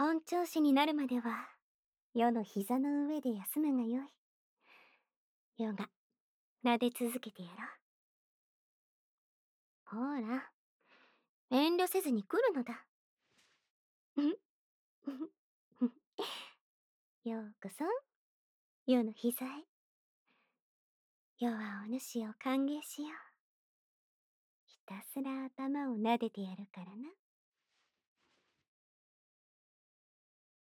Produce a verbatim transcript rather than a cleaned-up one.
本調子になるまでは、余の膝の上で休むがよい。余が、撫で続けてやろう。ほら、遠慮せずに来るのだ。うふ、うふ、ふふ。ようこそ、余の膝へ。余はお主を歓迎しよう。ひたすら頭を撫でてやるからな。